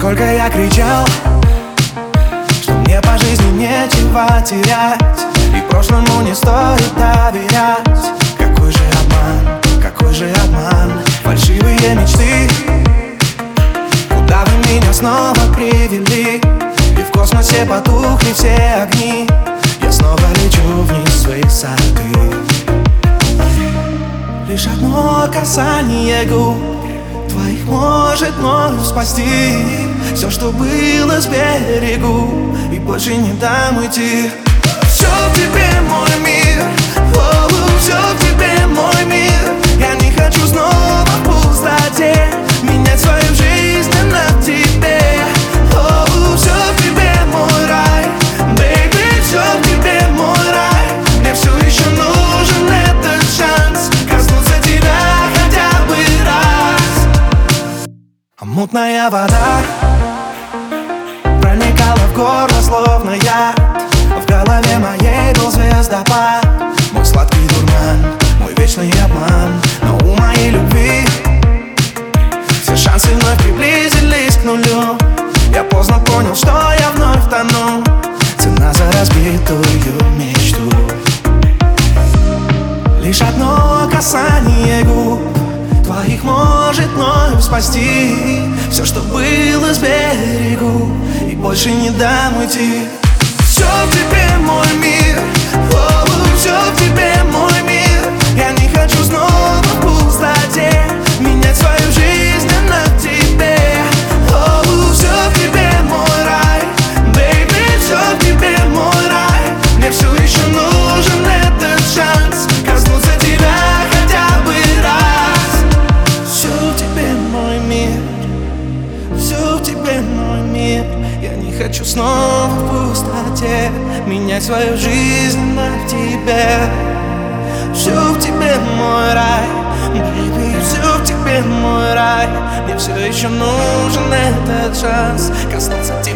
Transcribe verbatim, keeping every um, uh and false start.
Сколько я кричал, что мне по жизни нечего терять, и прошлому не стоит доверять. Какой же обман, какой же обман, фальшивые мечты. Куда вы меня снова привели? И в космосе потухли все огни. Я снова лечу вниз с высоты. Лишь одно касание губ твоих может мною спасти все, что было с берегу, и больше не дам уйти. Все в тебе, мой мир, о, все в тебе, мой мир. Я не хочу снова в пустоте менять свою жизнь на тебе. О, все в тебе, мой рай, baby, все в тебе, мой рай. Мне все еще нужен этот шанс коснуться тебя хотя бы раз. А мутная вода проникала в горло, словно яд. В голове моей был звездопад, мой сладкий дурман, мой вечный обман. Но у моей любви все шансы вновь приблизились к нулю. Я поздно понял, что я вновь тону. Цена за разбитую мечту. Лишь одно касание губ твоих может мною спасти все, что было с берегу, и больше не дам уйти. Все в тебе, мой мир, о, все в тебе, мой мир. Я не хочу снова в пустоте менять свою жизнь на тебе. О, все в тебе, мой рай, baby, все в тебе, мой рай. Мне все еще нужен этот шанс коснуться тебя хотя бы раз. Все в тебе, мой мир, все в тебе, мой мир. Я не хочу снова в пустоте менять свою жизнь на тебе. Все в тебе, мой рай, baby, все в тебе, мой рай. Мне все еще нужен этот шанс коснуться тебя.